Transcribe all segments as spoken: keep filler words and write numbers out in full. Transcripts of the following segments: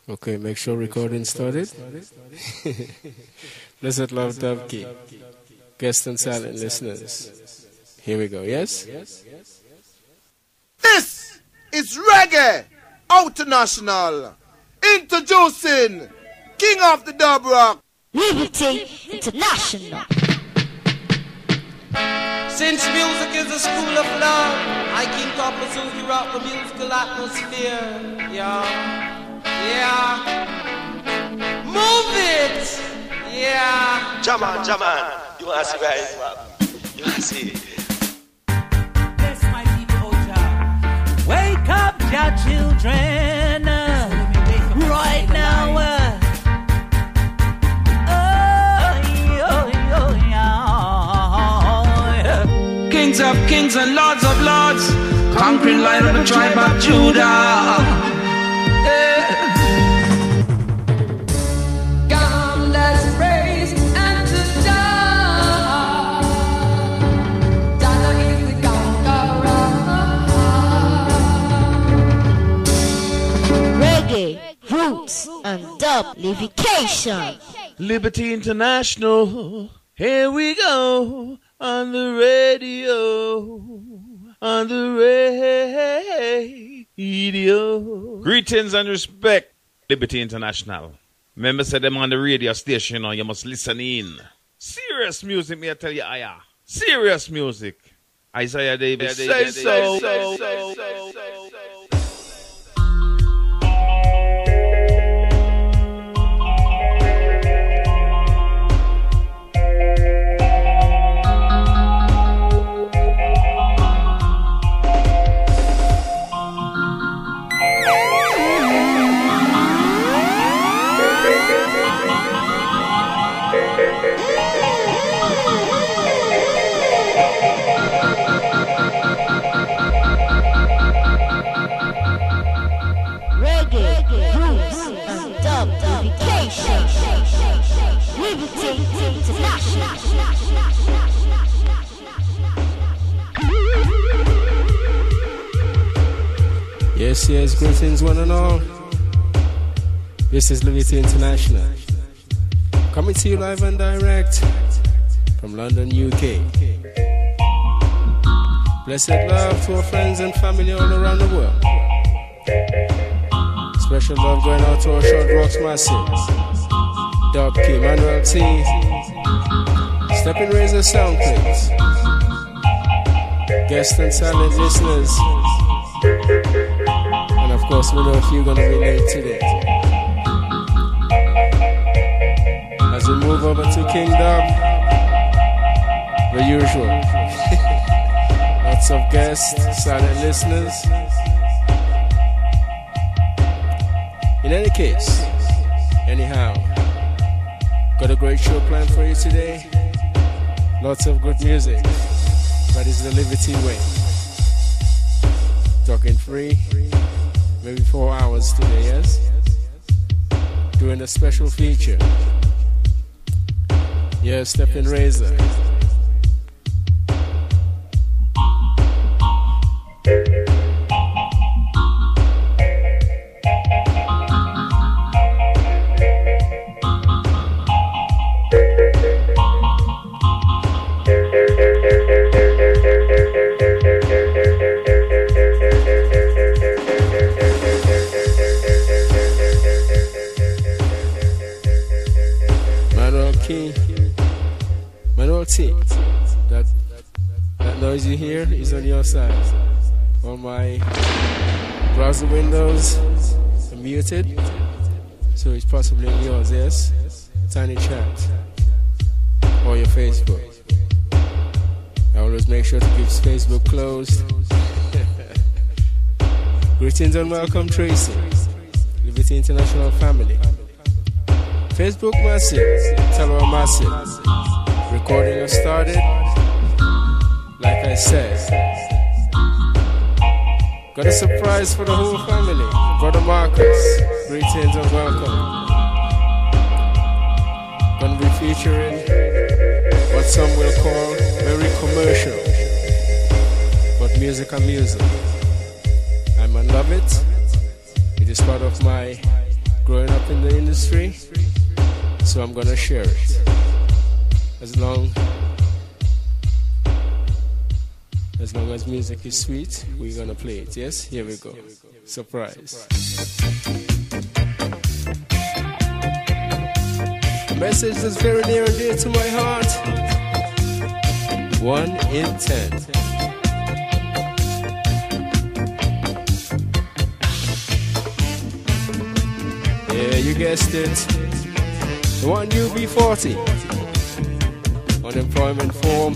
Okay, make sure recording started. Blessed love, Dub Key. Guest and silent listeners. Here we go, yes? This is Reggae International. Introducing King of the Dub Rock, Liberty International. Since music is a school of love, I King Copper Suki rock the musical atmosphere. Yeah. Yeah. Move it. Yeah. Jaman, Jaman. You want to see where it's from? You want to see it? Yes, my people, Jah. Wake up, Jah children. Right now. Kings of kings and lords of lords, conquering lion of the tribe of Judah. Yeah. Come, let's praise and to Jah. Jah is the conqueror. Reggae, roots, and dublification. Liberty International, here we go. On the radio, on the radio. Greetings and respect, Liberty International. Remember, said them on the radio station, you know, you must listen in. Serious music, me I tell you, Aya. Serious music. Isaiah Davis, say, say so. so, so, so, so, so. Yes, yes, greetings one and all. This is Liberty International, coming to you live and direct from London, U K. Blessed love to our friends and family all around the world. Special love going out to our Short Rocks Massive, Dub Key, Manuel T, Stepping Razor Sound Plates, guest and silent listeners. And of course, we know if you're gonna be late today. As we move over to King Dub, the usual. Lots of guests, silent listeners. In any case, anyhow, got a great show planned for you today. Lots of good music. That is the Liberty way. Talking free. Maybe four hours today, yes? Doing a special feature. Yeah, Stepping Razor. Manuel T, that, that noise you hear is on your side. All my browser windows are muted, so it's possibly on yours, yes? Tiny Chat or your Facebook. I always make sure to keep Facebook closed. Greetings and welcome, Tracy, Liberty International family. Facebook Massive, Telegram Massive. Recording has started. Like I said, got a surprise for the whole family. Brother Marcus, greetings and welcome. Gonna be featuring what some will call very commercial, but music and music. I man love it. It is part of my growing up in the industry, so I'm gonna share it. As long as long as music is sweet, we're gonna play it. Yes, here we go. Surprise. A message that's very near and dear to my heart. One in ten. Yeah, you guessed it. The one U B forty. Unemployment form.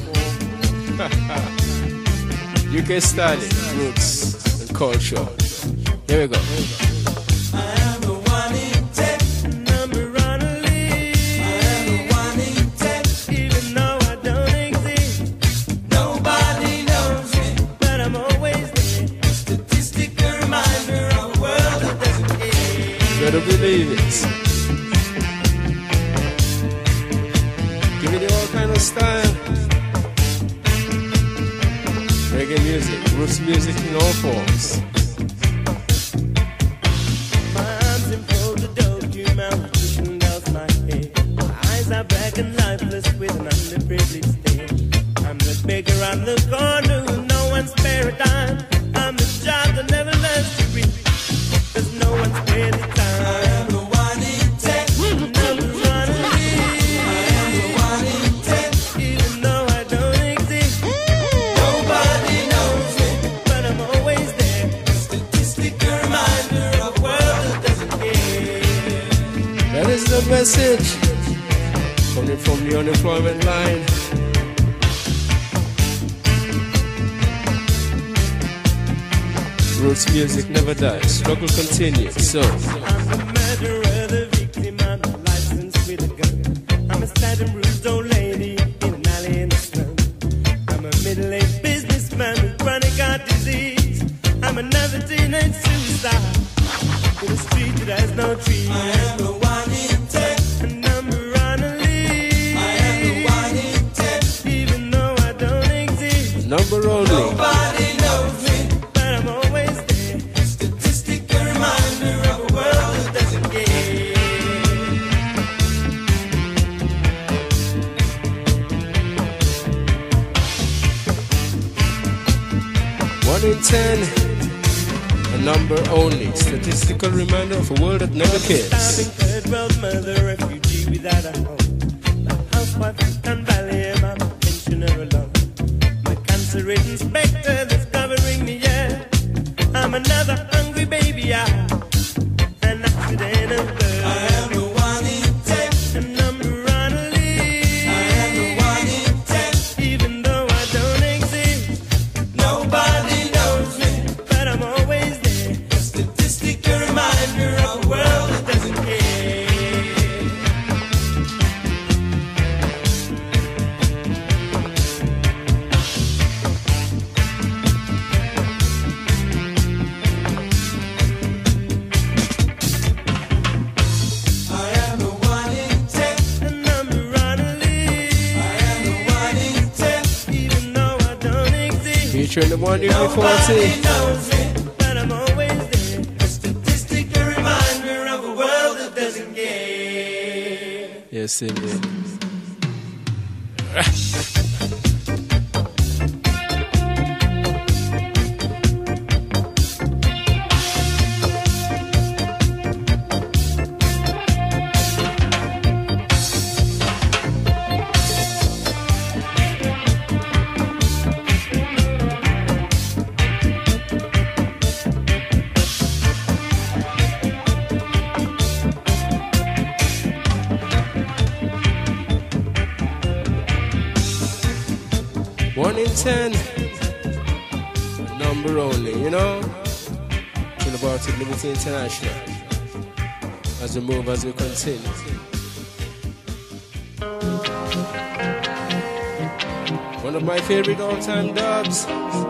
U K styling, roots, and culture. Here we go. I am the one in ten, number on a list. I am the one in ten, even though I don't exist. Nobody knows me, but I'm always there. Statistical reminder of a world that doesn't end. Better believe it. Giving you all kind of style. Reggae music, roots music in all forms. My arms enfold the document, pushing down my head. My eyes are black and lifeless with an underprivileged stare. I'm the beggar on the corner with no one's spare a dime. I'm the child that never learns to read. There's no one's spare the time. I am the one in ten, number one in list. I am the one in ten, even though I don't exist. Nobody knows me, but I'm always there. Statistical reminder of a world that doesn't care. That is the message coming from the unemployment line. Roots music never dies, struggle continues. So I'm the murderer, the victim, I'm the license with a gun. I'm a sad and bruised old lady in an alley in the slum. I'm a middle-aged businessman with chronic heart disease. I'm another teenage suicide in a street that has no trees. I am the one in ten, a number on a list. I am the one in ten, even though I don't exist. number only. Nobody knows me, but I'm always there. Statistical reminder of a world that doesn't care. One in ten, a number only. Statistical reminder of a world that never cares. Starving third world mother, refugee without a home. My housewife and valley, my pensioner alone. My cancer-ridden specter that's covering me, yeah. I'm another hungry baby, yeah. An accidental birth. I am the one in ten, a number on a list. I am the one in ten, even though I don't exist. Nobody knows me, but I'm always there. A statistical reminder of a world that doesn't care. I am the one in ten, a number on a list. I am the one in ten, even though I don't exist. Featuring the one U B Nobody forty. knows me, but I'm always there. A statistical reminder of a world that doesn't care. Yes, indeed. One in ten, a number only, you know? Talking about it, Liberty International. As we move, as we continue. One of my favorite all-time dubs.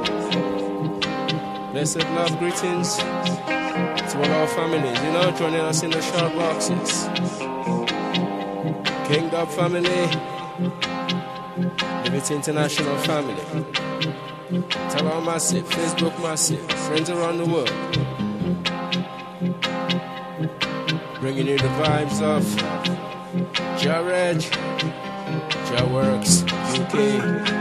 Blessed love greetings to all our families, you know, joining us in the short boxes. King Dub family, Liberty International family, Tara massive, Facebook massive, friends around the world. bringing you the vibes of Jared, Jaworks, U K.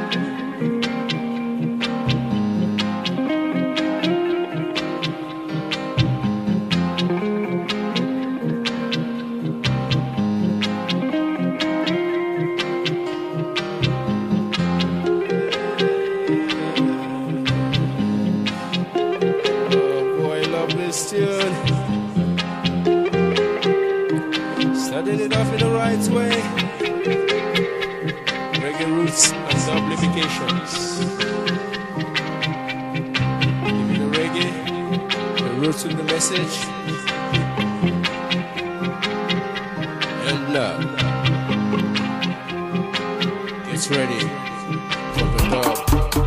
Starting it off in the right way. Reggae roots and sublimations. Give me the reggae, the roots with the message, and love. Get ready for the dub.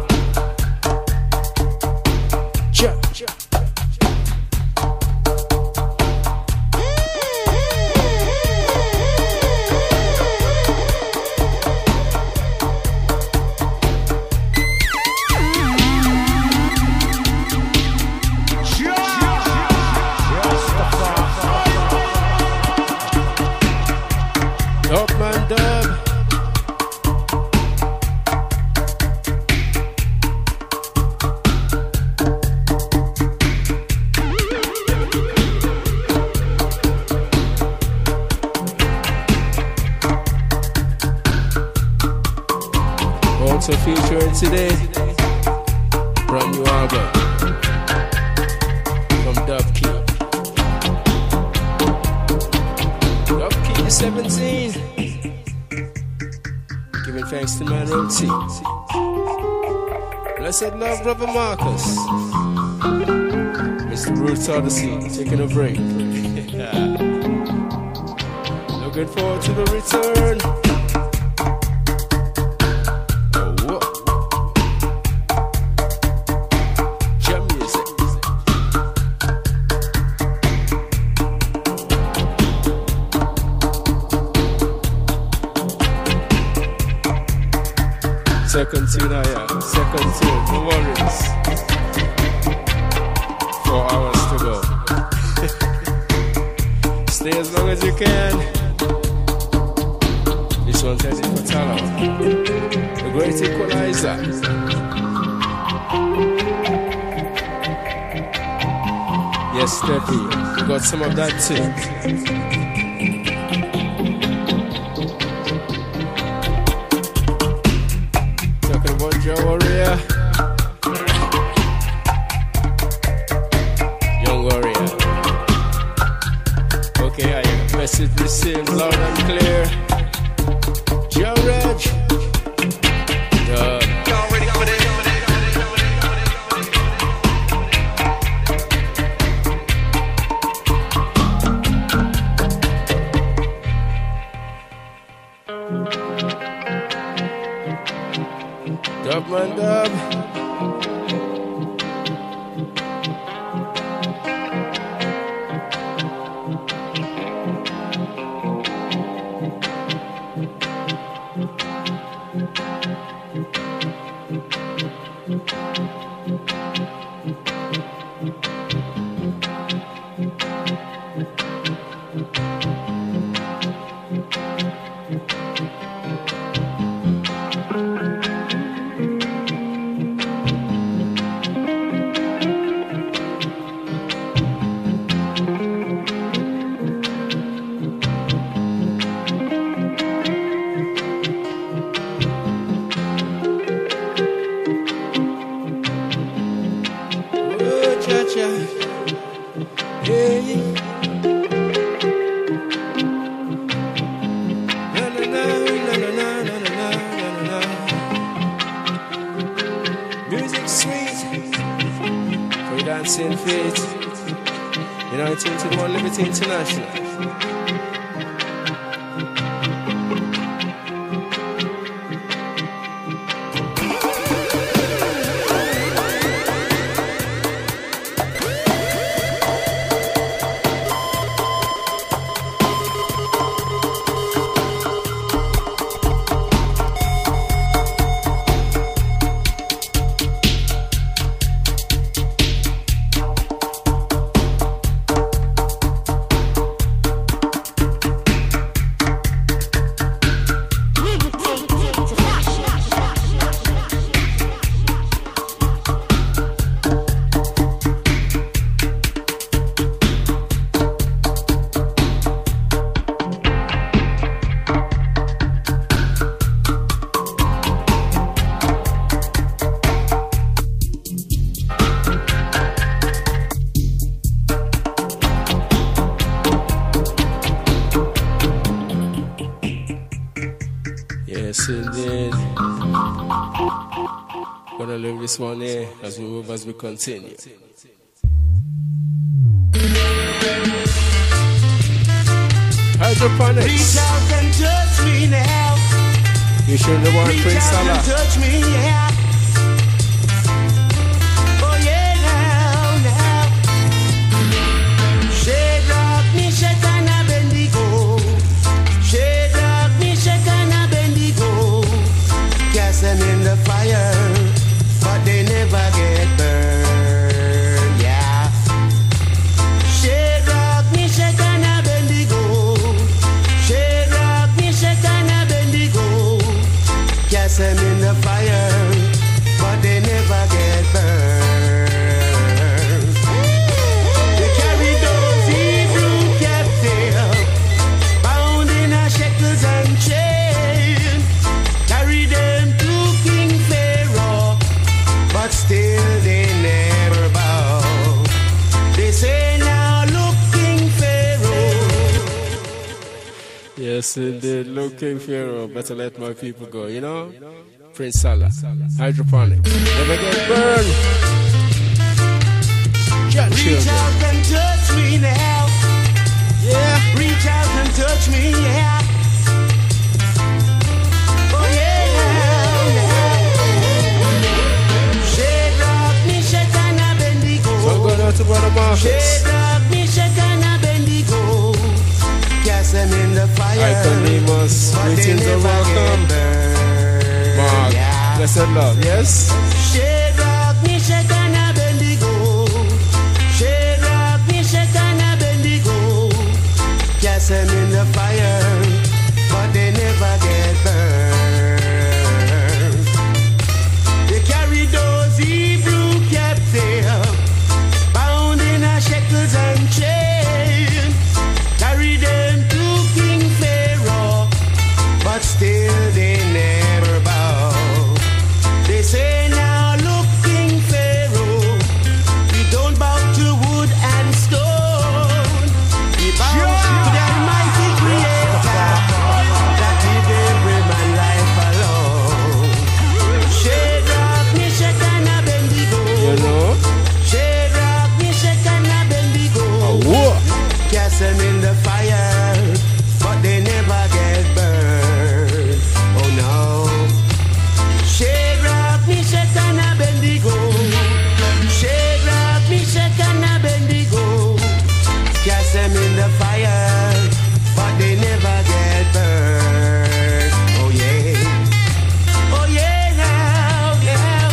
Jump, jump. Also featuring today, brand new album from Dub Key. Dub Key seventeen. Giving thanks to my Roti. Blessed love, brother Marcus. Mister Roots Odyssey, taking a break. Looking forward to the return. Second tune, oh yeah. Second tune, no worries. Four hours to go. Stay as long as you can. This one's headed for Talo. The Great Equalizer. Yes, Steppy. We got some of that too. Warrior, young warrior. Okay, I have a message received loud and clear. Jared, uh, y'all ready for this? Dub man dub. International. Yes, indeed. Gonna leave this one here as we move, as we continue. Hydroponics. Reach out and touch me now. You should the one, Reach Prince out Salah. and touch me, yeah. Oh yeah, now, now. Shadrach, Meshach, and Abednego. Shadrach, Meshach, and Abednego. Cast them in the fire, but they never get burned, yeah. Shadrach, Meshach, and Abednego. Shadrach, Meshach, and Abednego. Cast them in the fire, but they never get burned. They carry those Hebrew captives, bound in a shackles and chains. Carry them to King Pharaoh, but still they never bow. They say now, look, King Pharaoh. Yes, indeed. Look, King Pharaoh, better let my people go, you know? Prince Salah. Hydroponics. Never get burned. Chat Reach children. out and touch me now. Yeah. Reach out and touch me, yeah. Oh yeah, now. Shadrach, Meshach, and Abednego. So I'm going out to Brother Marcus. Shadrach, Meshach, and Abednego. Cast them in the fire, Iconimus. but they Greetings and never welcome. get burned. Mark. Yeah. Blessed love. Yes? Shadrach, Meshach, and Abednego. Shadrach, Meshach, and Abednego. Cast them in the fire, but they never get burned. They carry those Hebrew captives, bound in a shackles and chains. Carry them to King Pharaoh, but still they never bow. They say now, look, King Pharaoh, we don't bow to wood and stone. We bow to the Almighty Creator that He gave women life alone. Shadrach, Meshach, and Abednego. You know? Shadrach, Meshach, and Abednego. Oh, whoa. Cast them in the fire, but they never get burned. Oh no. Shadrach, Meshach, and Abednego. Shadrach, Meshach, and Abednego. Cast them in the fire, but they never get burned. Oh yeah. Oh yeah, now, yeah.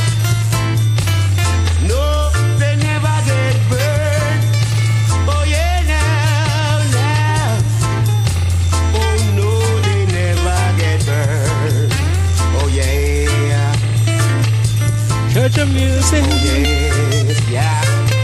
No, they never get burned. Oh yeah, now, now. Oh no, they never get burned. Oh yeah. Church of music. Oh yes, yeah.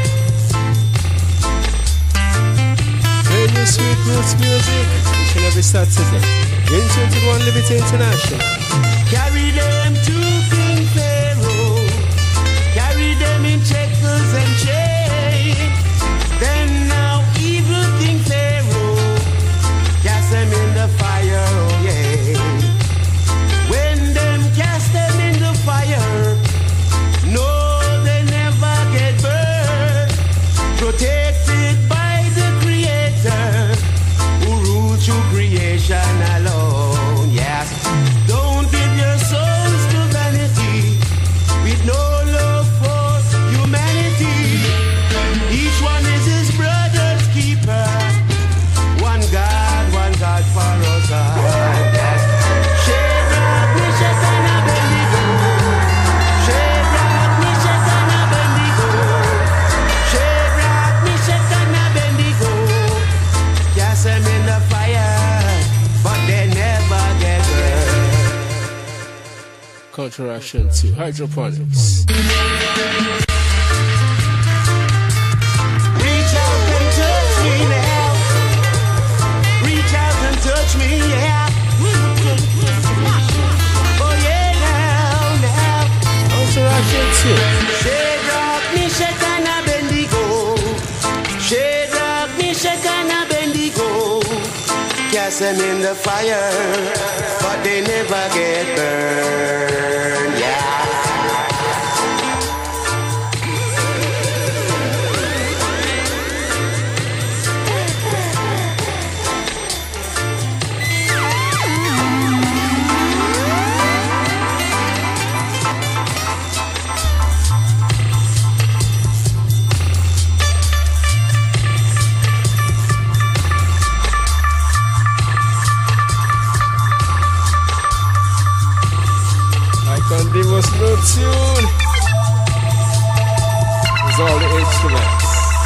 Play your sweet roots music. Each and every Saturday. In twenty-one Liberty International. Carry them to King Pharaoh. Carry them in shackles and chains. Then now evil King Pharaoh, cast them in the fire, oh yeah. When them cast them in the fire, no, they never get burned. Protected by the Creator, who rules through creation alone, yes. Don't give your souls to vanity, with no love for humanity. Each one is his brother's keeper. One God, one God for us all. Yes. Shadrach, Meshach, and Abednego. Shadrach, Meshach, and Abednego. Shadrach, Meshach, and Abednego. Cast them in the fire, but they never get burned. Counteraction to hydroponics. Reach out and touch me now. Reach out and touch me, yeah. Oh yeah, now, now. Counteraction to Shadrach, Meshach, and Abednego. Shadrach, Meshach, and Abednego. cast them in the fire, but they never get burned. Yeah. There was no tune. It's all the instruments.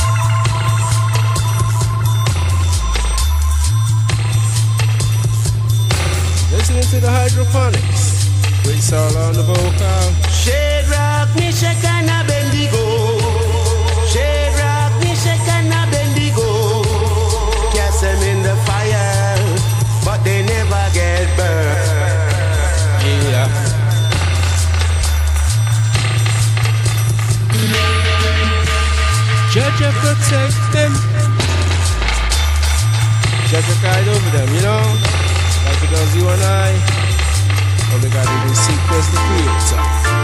Listening to the hydroponics. With Saul on the vocal. Shadrach, Meshach, and Abednego. Shadrach, Meshach, and Abednego. Cast them in the fire, but they never get burned. Yeah. Judge protect them. Judge guide over them, you know? Like it does you and I. All we gotta do is seek first the Creator.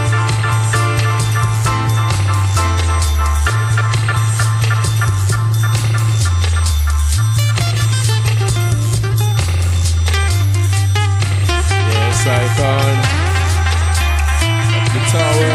Yes, Icon. Up the tower.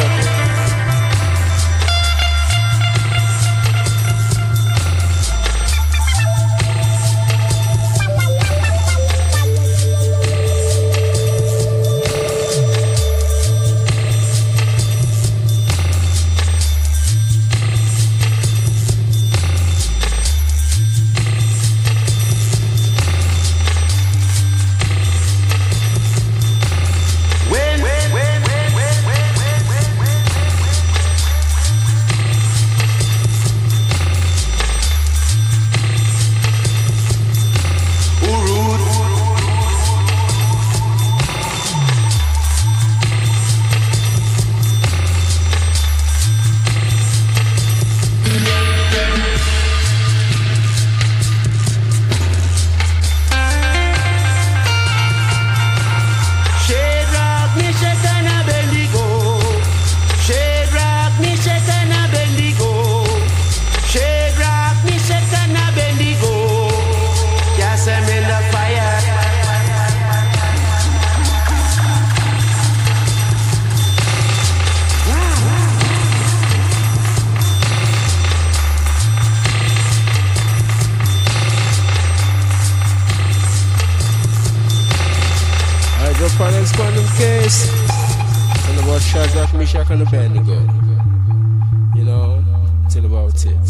Hydroponics quantum case. And about Shadrach, Meshach, and Abednego. You know, it's all about it.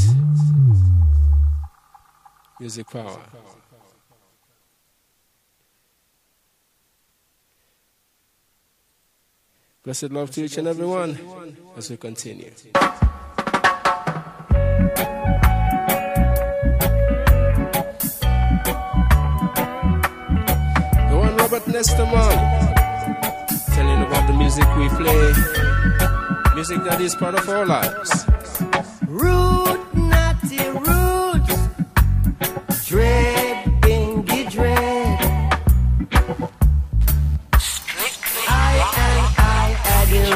Music power. Blessed love to each and every one as we continue. The one Robert Nestamon telling about the music we play, music that is part of our lives. Root, natty roots, dread, bingy dread. I and I at the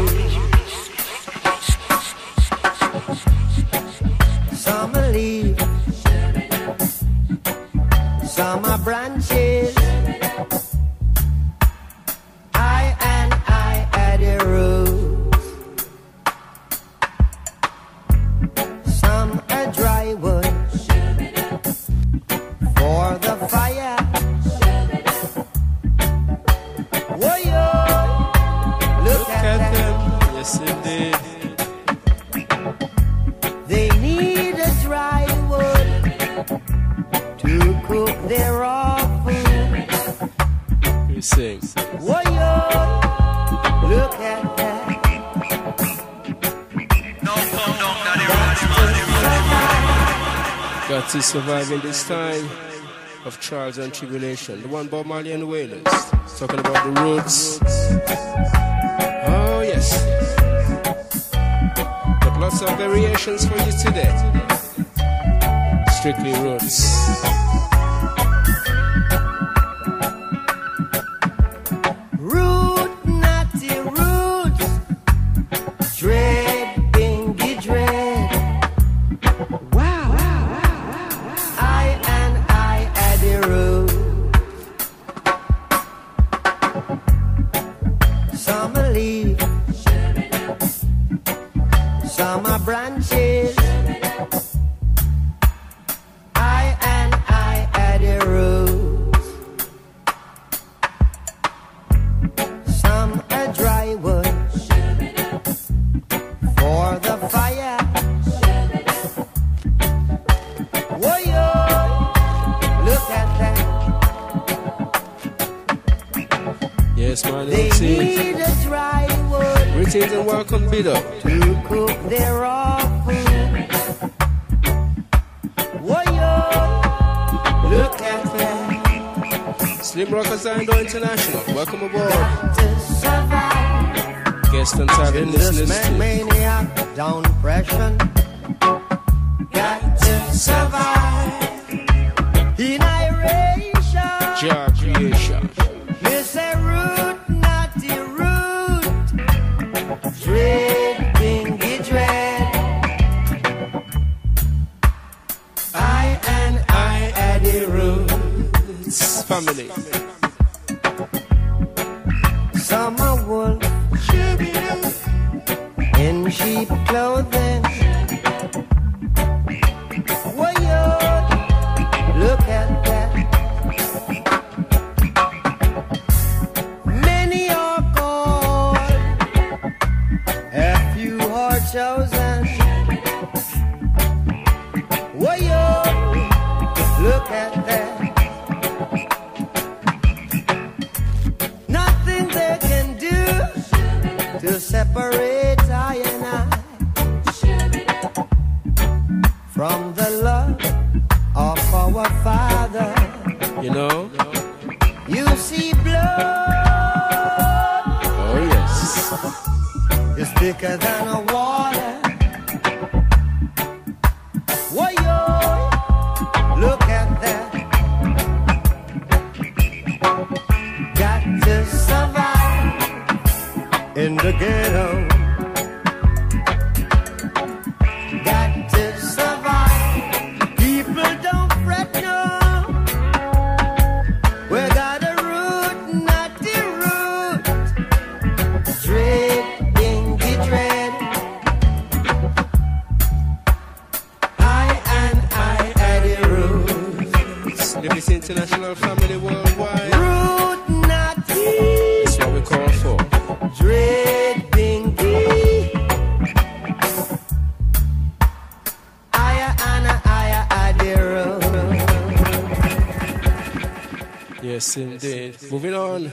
root. Some are leaves, some are branches. I and I at the root. Some are dry wood for the fire. Whoa, yo, look, Look at, at that. them, yes indeed. They need a dry wood to cook their raw food. We sing. Whoa, yo, look at that. Got to survive in this time of trials and tribulation. The one Bob Marley and the Wailers talking about the roots. Oh yes. Got lots of variations for you today. Strictly roots. Man, They let's see. need a dry wood Greetings and welcome, Bid Up. to cook their raw food. Whoa-yo, look at that. Slim Rockers Indo International. Welcome aboard. To survive Guest and target in this listeners man too. maniac down depression. Got to survive in iration. Jar creation. Miss a root, not the root. Dread, bingy dread. I and I at the roots. Family. Summer wolf in sheep clothing. Whoa-yo, look at that. Many are called, a few are chosen. Whoa-yo, look at that. Nothing they can do to separate I and I from the love of our Father. You know? You see blood Oh, yes. is thicker than a water. Whoa-yo, look at that. Got to survive in the ghetto. Got to survive. People don't fret no. We got a root, not the root. Dread, dingy dread. I and I at the root. Liberty International family worldwide. Root, not the That's what we call for. dread, dingy. I and I at the root. Yes, indeed. Moving on.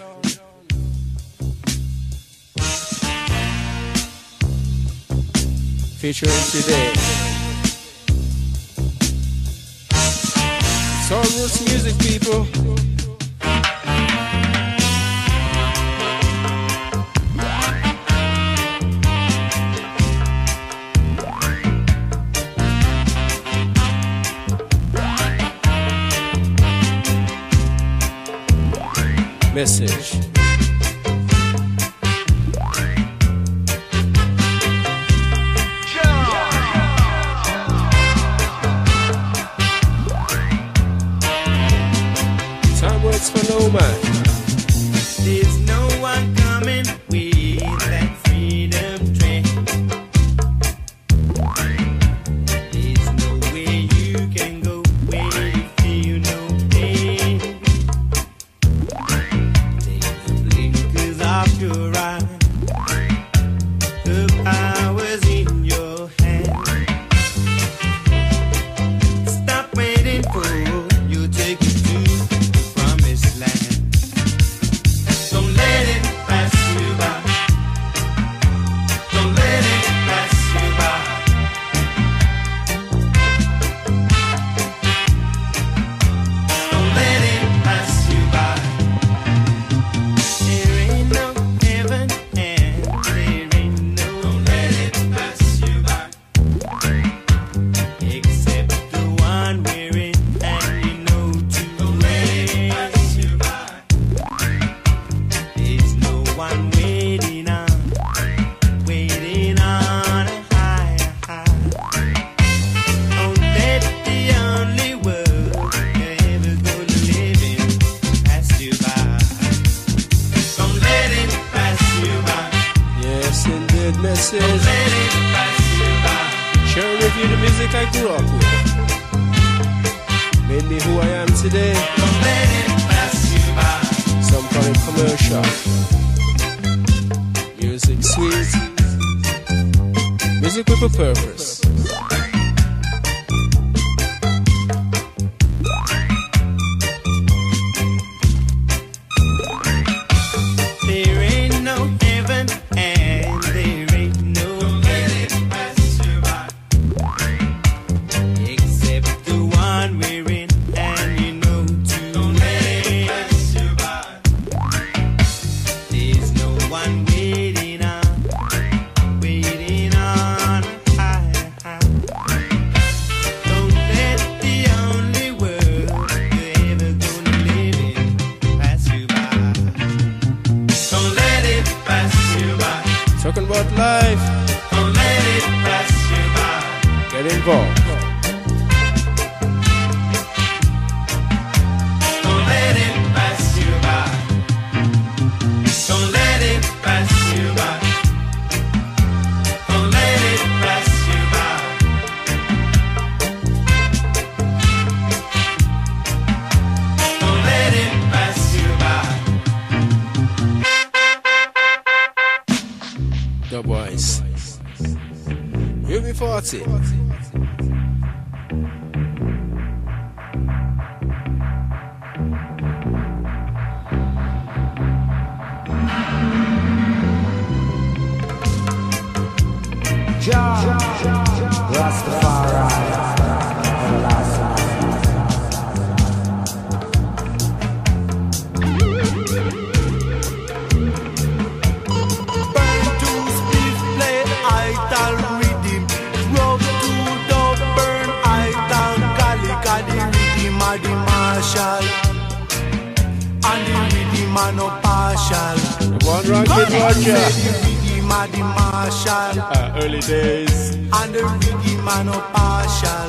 Featuring today. It's all roots music, people. Message. Time waits for no man. There's no one coming with that freedom train. There's no way you can go where you feel no pain. Take the blinkers off your eyes. The power's in your hand. Stop waiting for you, take it to the promised land. Don't let it pass you by. Don't let it pass you by. Don't let it pass you by. There ain't no heaven and there ain't no. Don't let it pass you by. Except the one we're in, and you know too. Don't let it pass you by. There's no one waiting on, waiting on a higher high. Oh, let the only world you're ever gonna live in pass you by. Don't let it pass you by. Yes, indeed. Don't Message. let it pass you by. Share and review the music I grew up with. Made me who I am today. Don't let it pass you by. Some call it commercial. Music sweet. Music with a purpose. There life. Don't let it pass you by. Get involved. Don't let it pass you by. Don't let it pass you by. Don't let it pass you by. Don't let it pass you by. Dubwise. U B forty. One rock with Roger. Uh, early days. And the reggae man of partial.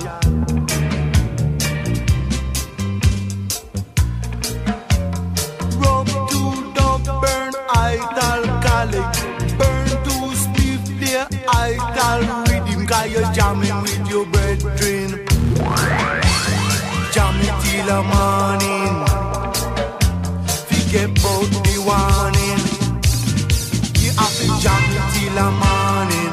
Rub to dog, burn idol calic. Burn to spliff their idol rhythm. Cause you're jamming with your brethren. Jamming till the morning. Forget about the warning. You have to jam it till the morning.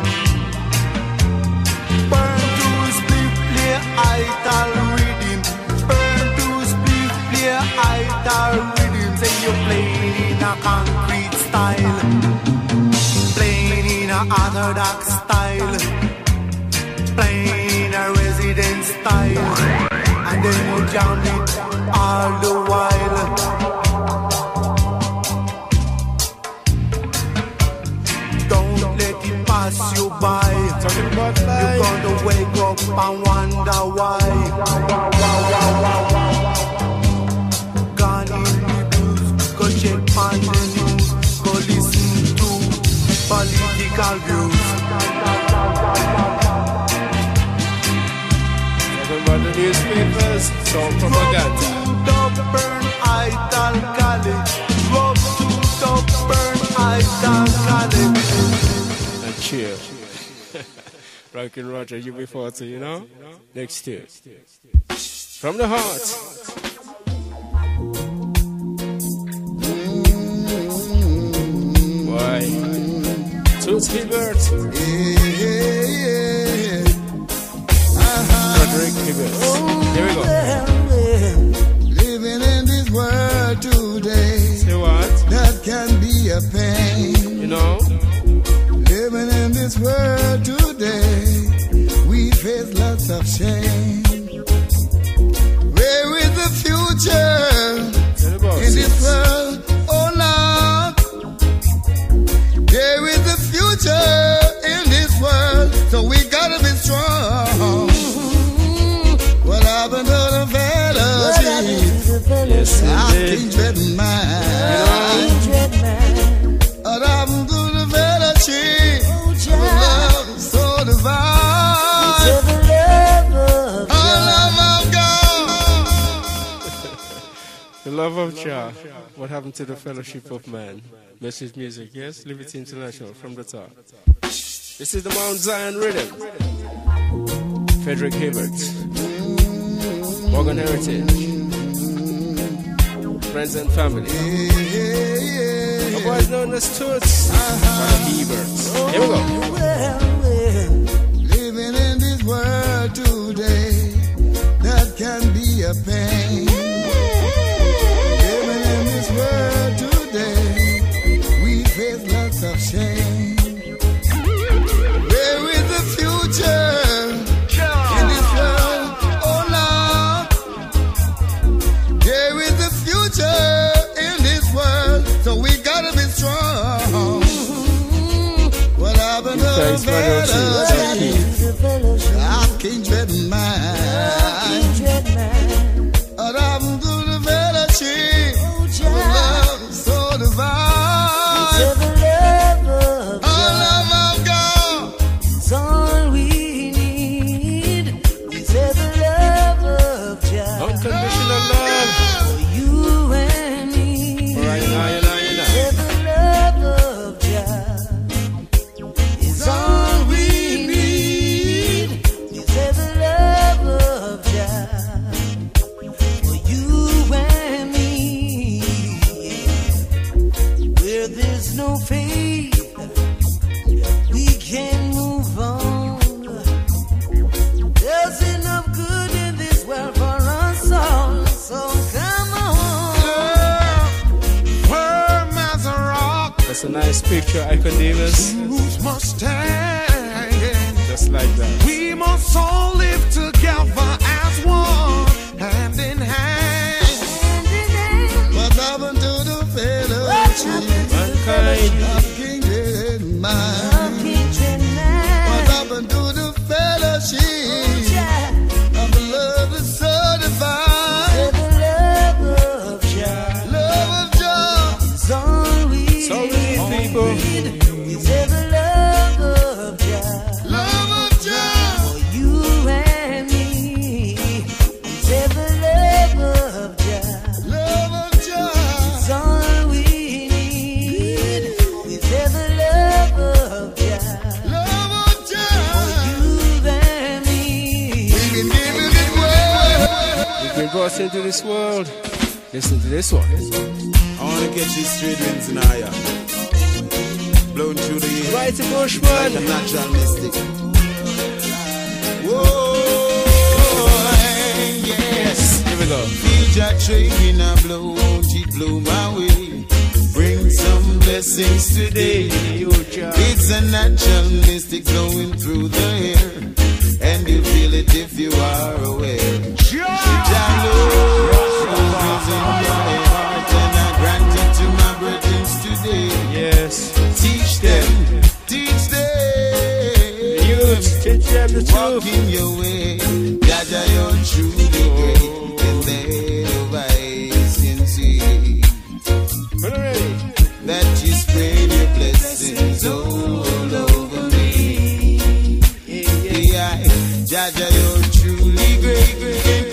Burn to split, play idol rhythm. Burn to split, play idol rhythm. Say you're playing in a concrete style, playing in a orthodox style, playing in a resident style, and then you jam it all the while. Pass you by. Talking about life. You're gonna wake up and wonder why. Gone in the blues, go check on the news, go listen to political views. Talking about the newspapers, some propaganda. Rub to burn idol college. Rub to burn idol college. Chill. Rockin' Roger, U B forty, you know? Next year. From the heart. Why? Toots Hibbert. Frederick Hibbert. Here we go. Living in this world today. Say what? That can be a pain. You know? Living in this world today, we face lots of shame. Where is the future in this world? Oh Lord, there is the future in this world, so we gotta be strong. What happened to the fellowship? Yes, I can't dread mine. What happened to the fellowship? Love so divine. The love of God. The love of Jah. What happened to the fellowship of man? Message music, yes? Liberty International from the top. This is the Mount Zion Rhythm. Frederick Hibbert. Morgan Heritage. Friends and family. Otherwise known as Toots. Uh-huh. Hibberts. Here we go. Living in this world today, that can be a pain. Living in this world today, we face lots of shame. Where is the future in this world? Oh Lord, there is the future in this world, so we gotta be strong. What happened to the fellowship? I can't dread mine. What happened to the fellowship? Love so divine. All love of God. That's a nice picture, Icon Davis. Must stand. Just like that. We must all live together as one, hand in hand. What happened to the fellowship? Mankind. Of kindred mind. What happened to the fellowship? Of the love that's so divine. The love of Jah. Love of Jah. It's all we So we need people. It's the love of Jah. Love of Jah. For you and me. It's the love of Jah. Love of Jah. It's all we need. It's the love of Jah. Love of Jah. You and me. We've been given it well. We've been brought into this world. Listen to this one. I wanna catch these straight winds in higher. Blown through the air. Right to Bushman. Like a natural mystic. Whoa, yes. Here we go. Feel Jah train in a blow, won't it blow my way? Bring some blessings today. It's a natural mystic blowing through the air, and you feel it if you are aware. Jah love is in my heart, and I grant it to my brethren today. Yes. Teach them, teach them, Youth, teach them the walk truth. in your way. Jah Jah, you're truly great, and their eyes can see Ready? that you spread your blessings all over me. Yeah, Jah Jah, you're truly great, great.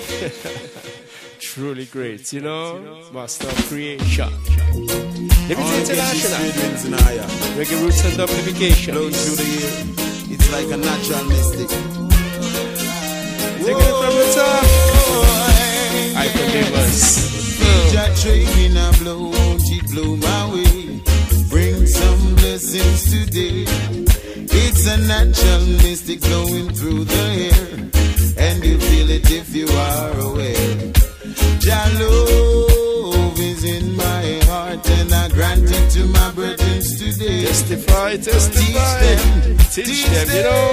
Truly great, you know? Master of creation. Liberty International. Reggae roots and amplification. Blown through the air, it's like a natural mystic. Take it from the top. Icon Davis. Jah train in a blow, won't it blow my way? Bring some blessings today. It's a natural mystic blowing through the air, and you feel it if you are aware. Jah love is in my heart, and I grant it to my brethren today. Testify, testify. Teach them, Teach them, you know.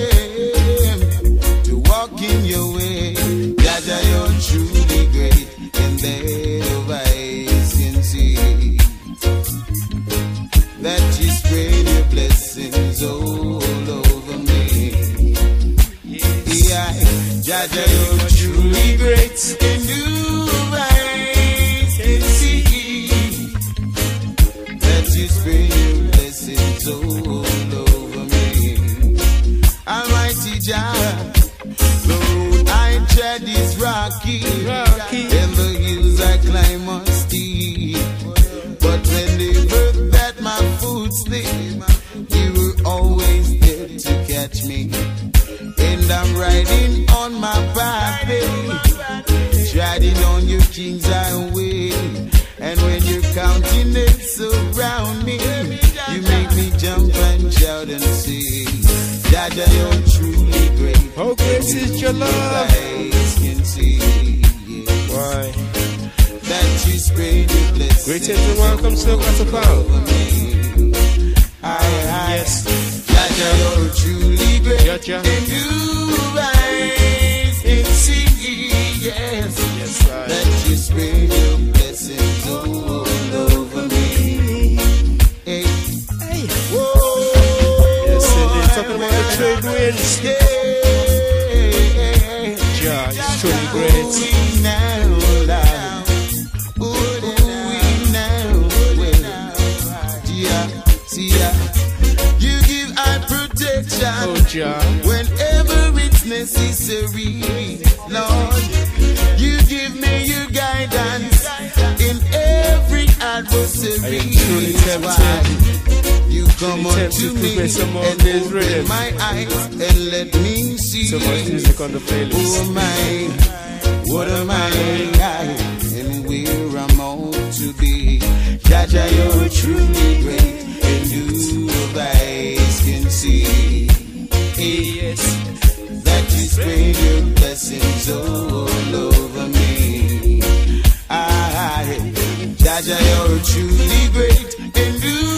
to walk in your way. Jah Jah, you're truly great, and their eyes can see that you spread your blessings all over me. Yeah, Jah Jah, you're truly great, and your eyes can see that you spread your blessings all over me. Almighty Jah, the road I tread is rocky, Rocky. and the hills I climb are steep. But whenever that my foot slip, you were always there to catch me. And I'm riding on my pathway, riding on your king's highway. And when your countenance around me, you make me jump and shout and sing. Jah Jah, you're truly great. How great is your love? Eyes can see, yeah, Why? that you spread your blessings Greetings and welcome to Katapau. over me. I, I, Yes. Jah Jah, you're truly great. Jah Jah. And you eyes can see, yes, Yes, that you spread your blessings all over me. Hey, Hey. whoa, Yes, indeed. Talking about the trade winds. yeah, Jah is truly great. we now love. Ooh, we now will. Yeah, see ya. You give I protection Oh, Jah. whenever it's necessary, Lord. You give me your guidance in every adversary. I am truly tempted. You come Truly unto tempted to me play some more of and this open rhythm. my eyes and let me see. So much music on the playlist. Oh my, what am I, and where I'm all to be. Jah Jah, you're truly great, and you eyes can see. Yes, that you spread your blessings all over me. I, Jah Jah, you're truly great, and you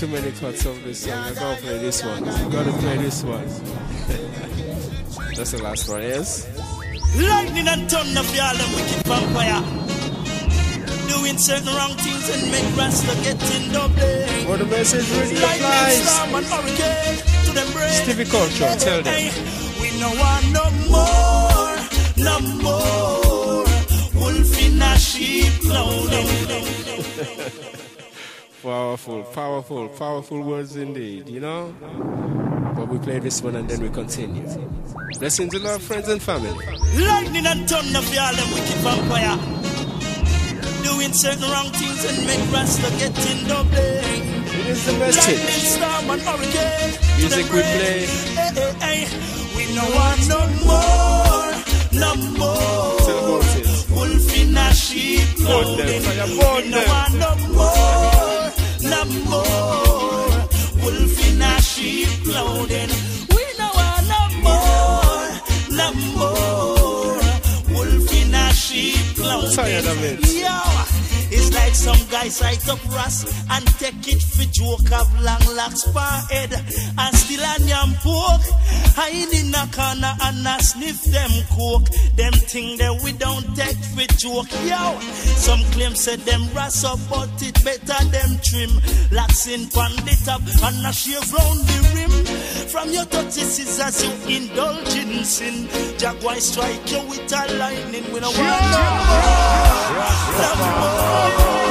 too many cuts of this song. I gotta play this one. Gotta play this one. That's the last one, yes? Lightning and thunder for all them wicked vampire. Doing certain wrong things and make Rasta get in double. What the message really Lightning, applies. storm and hurricane to them brain. Stevie Culture, tell them. Hey, we no want no more, no more. Wolf in a sheep clothing. Powerful, powerful, powerful words indeed, you know? But we play this one and then we continue. Blessings to love, friends and family. Lightning and thunder for all them wicked vampire. Doing certain wrong things and make Rasta get in double. It is the message. Lightning, storm and hurricane. Music we play. Hey, hey, hey. We no want no more, no more. Tell about it. Wolf in a sheep clothing. We no want no more, no more. Wolf in a sheep clothing. We no want no more, no more. Wolf in a sheep clothing. Tired of it. Yo, it's like some guys light up Ras and take it for joke of long locks per head and still a yam pork. Hide in a corner and a sniff them coke. Them thing that we don't take for joke. Yo, some claim said them Ras up but it better them trim. Locks in pan the top and a shave round the rim. From your touchy scissors you indulge in sin. Jaguar strike you with a lightning. We don't want no more, no more.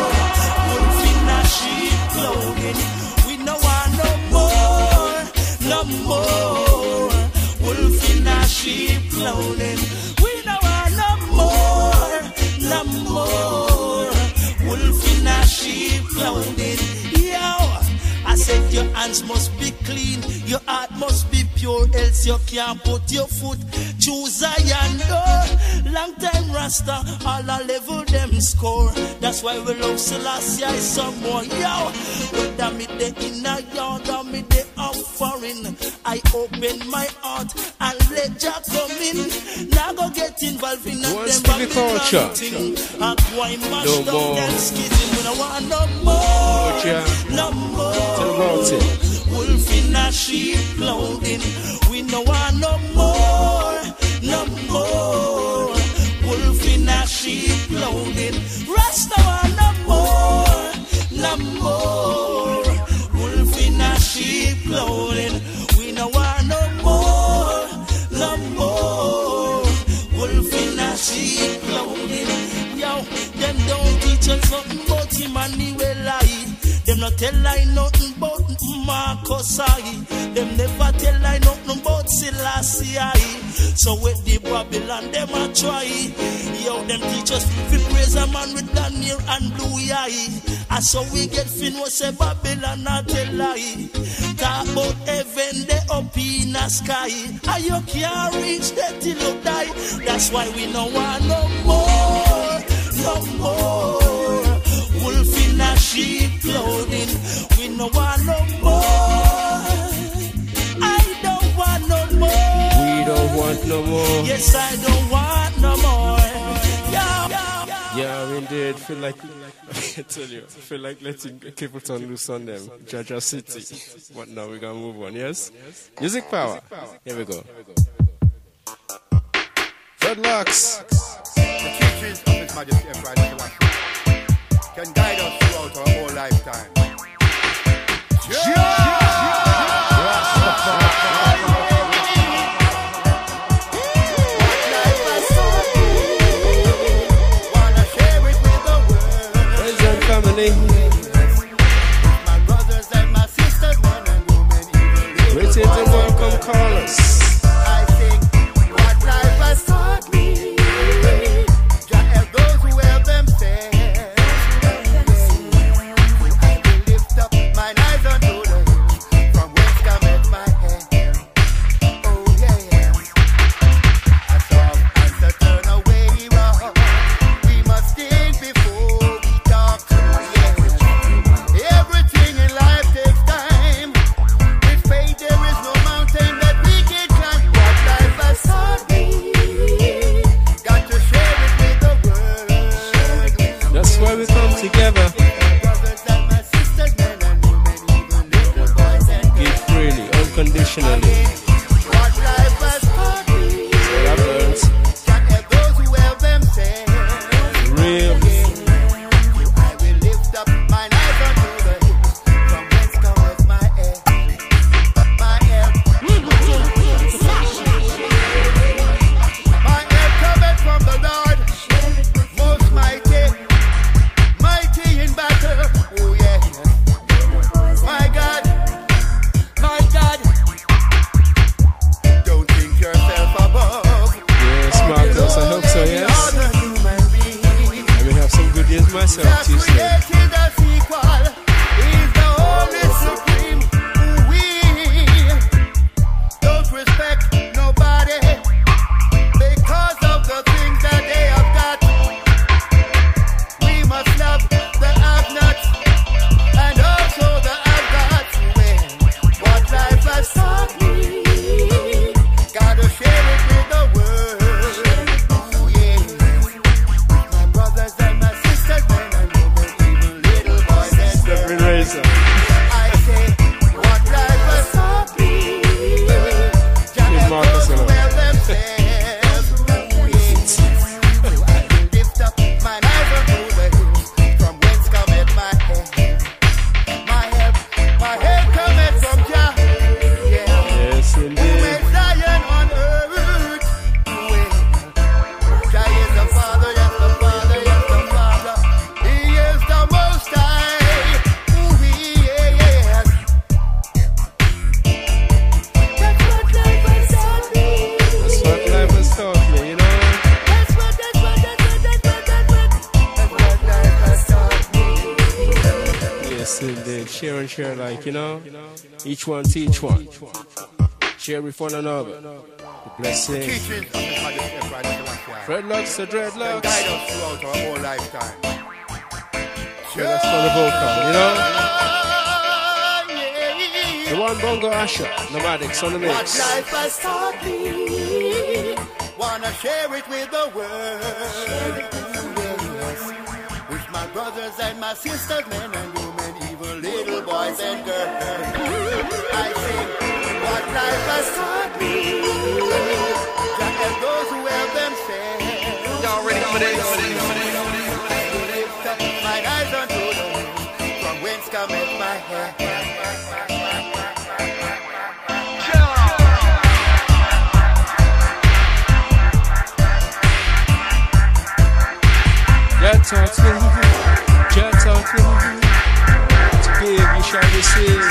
Wolf in a sheep clothing. We no want no more, no more. Wolf in a sheep clothing. We no want no more, no more. Wolf in a sheep clothing. Yo, I said your hands must be clean, your heart must be pure, else you can't put your foot. Choose iron door. Long time Rasta, all a level them score. That's why we love Selassie some more. Yo, whether me the inner yard or me the out foreign, I open my heart and let Jah come in. Now go get involved in them Babylon thing. And why mash No down more. them skitting. We don't want no more, Jah. no more. Tell about it. Wolf in a sheep clothing. We no want no more, no more. Wolf in a sheep clothing. Rasta want no more, no more. Wolf in a sheep clothing. We no want no more, no more. Wolf in a sheep clothing. Yo, them don't teach us nothing but him and the way lie. Them not tell I nothing but Marcus I. Them never tell I nothing but Selassie I. So with the Babylon them a try. Yo, them teach us fi praise a man with Daniel and blue eye. And so we get fin what say Babylon a tell lie. Talk about heaven they up in the sky. And you can't reach that till you die. That's why we no want no more, no more. Wolf in a sheep clothing. We no want no more. I don't want no more. We don't want no more. Yes, I don't want no more. Yeah, yeah, yeah. Yeah, indeed. Feel like, I tell you, feel like letting Capleton loose on them. Jaja City. But now we're going to move on, yes? Music power. Here we go. Dreadlocks. The teachings of His Majesty Emperor Selassie can guide us throughout our whole lifetime. Friends and family. My brothers and my sisters, men and women, even Greetings and welcome, callers. I think what life has taught me, Jah help those who help themselves. Lift up mine eyes unto the hills, from whence cometh my help. Oh yeah, I saw answer turn away wrong. We must think before we talk. Yeah. internationally. What life has taught me. So I've learned. Can't help those who help themselves. Real. I will lift up mine eyes unto the hills, from whence cometh my help. My help. My help cometh from the Lord, most mighty, mighty in battle. Oh yeah. My God, my God. Don't think yourself above. Yes, Marcus, I hope so, yes. I may have some good days myself, too, soon. Created us equal. He's the only supreme. We don't respect nobody because of the things that they have got. We must love the have-nots and also the have-gots. What life has taught me, gotta share it with the world. Ooh, yeah. With my brothers and my sisters, men and women, even little boys and girls. I say, what life has taught me, just help those who help themselves. Ooh, yeah. So I will lift up mine eyes unto the hills, from whence cometh my help. My help, my help cometh from Jah. Yeah. Yes, Who indeed. made Zion on earth? Well, Jah is the Father, yes, the Father, yes, the Father. He is the Most High. Ooh, yeah, yeah. That's what life has taught me. That's what life has taught me, you know. That's what, that's what, that's what, that's what, that's what. That's what life has taught me. Yes, indeed. Share and share, like, you know. Each one teach one. Share with one another. The blessing. Teachings of the Father, the Father, the Father. Dreadlocks to And dreadlocks. guide us throughout our whole lifetime. Yeah, that's for the vocal, you know. The one bongo Asher, nomadics on the What mix. life has taught me, wanna share it with the world. With my brothers and my sisters, men and women, even little boys and girls. I sing, what life has taught me, just help those who help themselves. Y'all ready for this? Lift up mine eyes unto the hills, from whence cometh my help. Jah taught me, Jah taught me, to give you shall receive.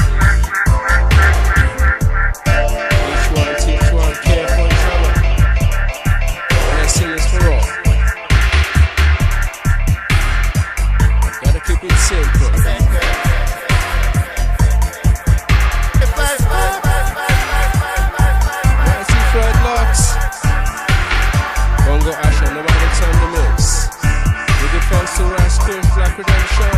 Each one teach one, care for each other. Blessing is for all. Gotta keep it simple. Mighty dreadlocks, bongo Asher, nomadics on the mix. With the false to rascals, black redemption.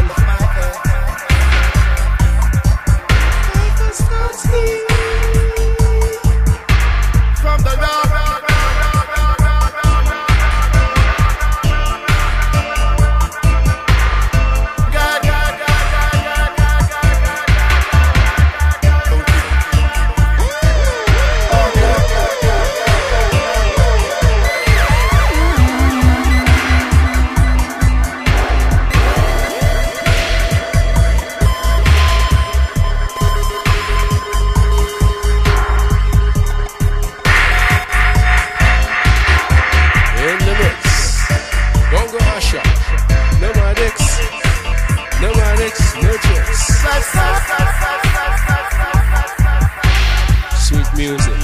From the Lord. God, God, God, God, God, God, In the mix, bongo Asher, nomadics, nomadics, no tricks. Sweet music.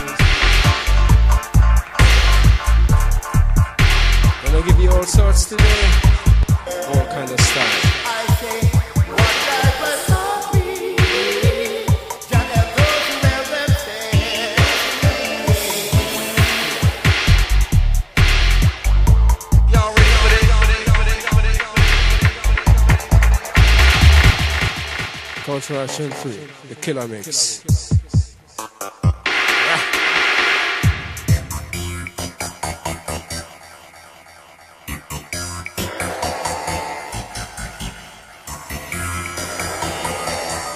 Gonna give you all sorts today, all kind of style. I say, what life has taught me, just help those who help themselves. Y'all ready for this? Cultural action free, the killer mix.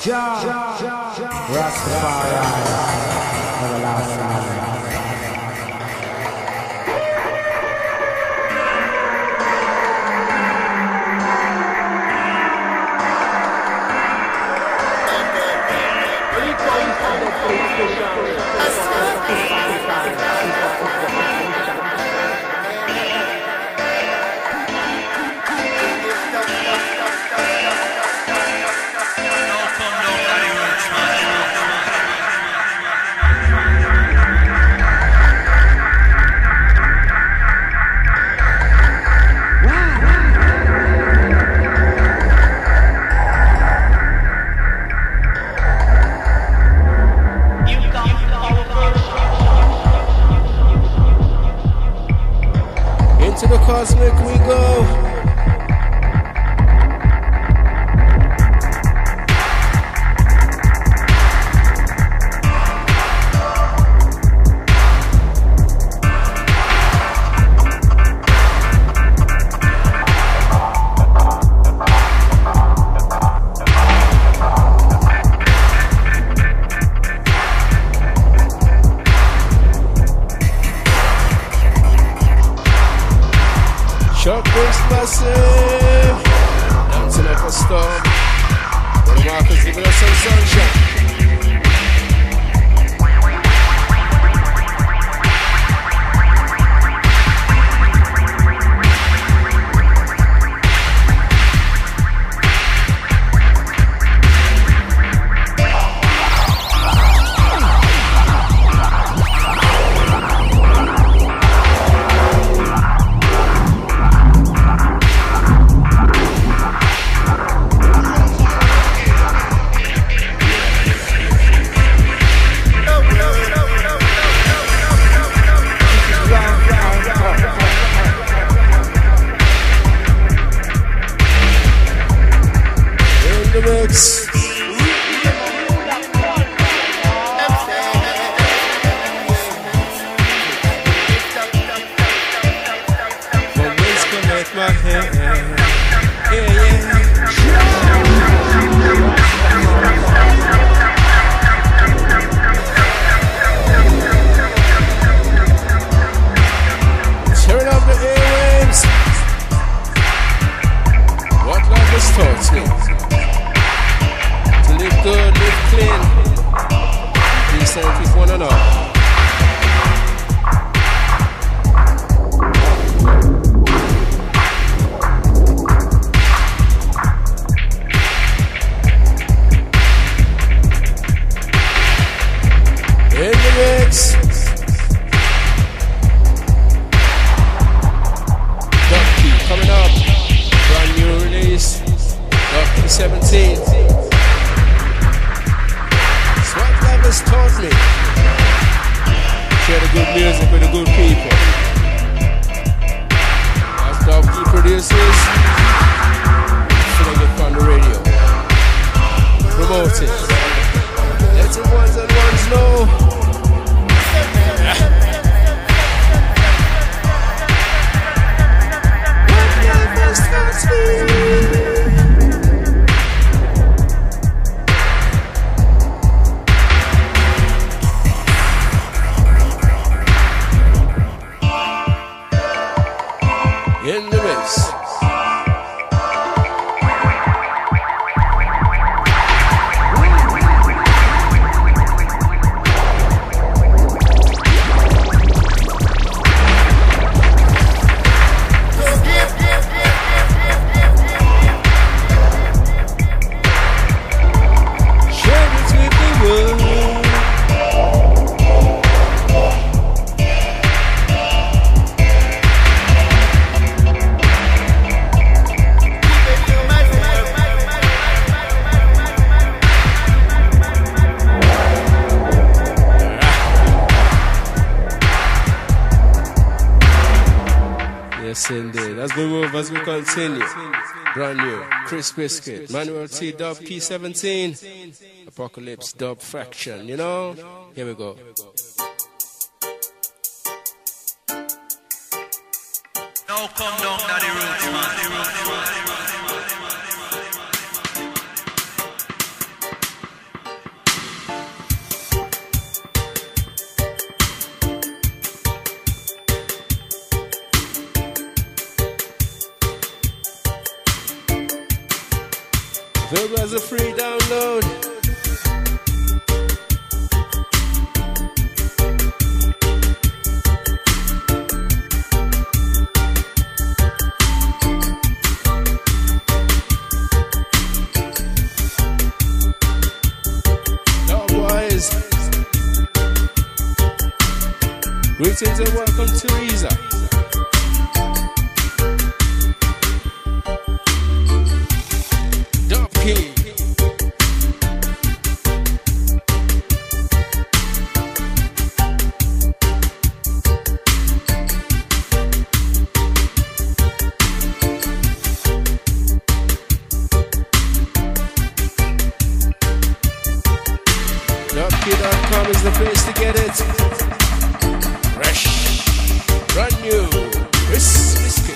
Rastafari, everlasting. Into the cosmic we go. Shotguns massive, dancing up a storm. When the Marcus giving us some sunshine. As we continue, brand new Chris Biscuit, Manuel T Dub P seventeen, Apocalypse Dub Fraction, you know? Here we go. Now come down to the roots, man. Available as a free download. Greetings and welcome, Teresa. Dub Key. dub key dot com is the place to get it. Fresh, brand new, crisp biscuit.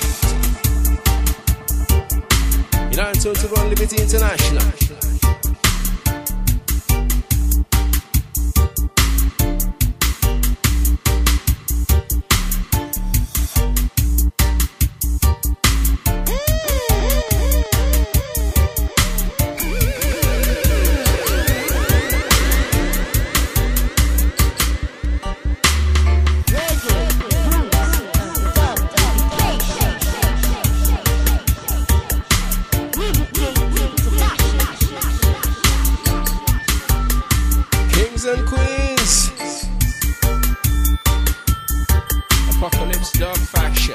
You know, I'm told to run Liberty International. And Queens, Apocalypse Dub Faction.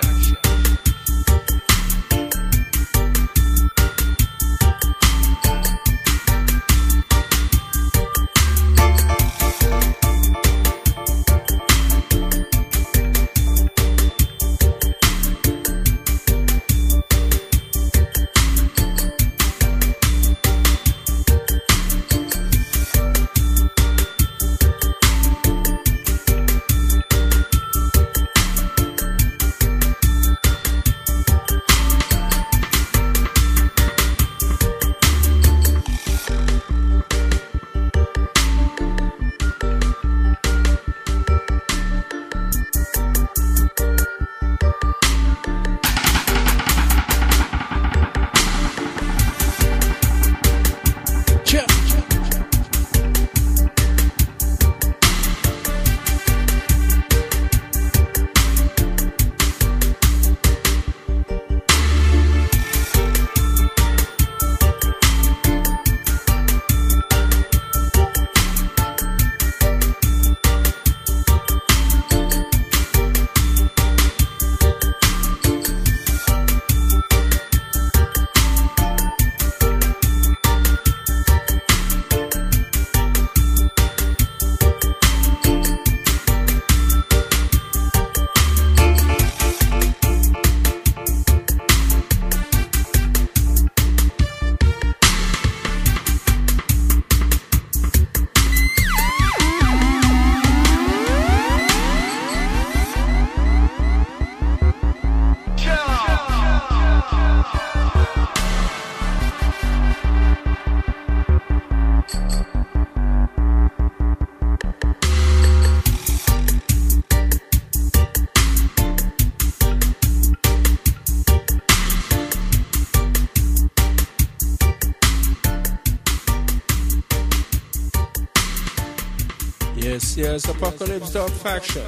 Yes, yes, Apocalypse Dub Faction.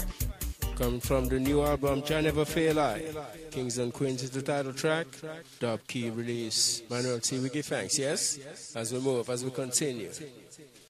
Coming from the new album, Jah Never Fail I. Kings and Queens is the title track. Dub Key release. Manuel T, we give thanks, yes? As we move, as we continue.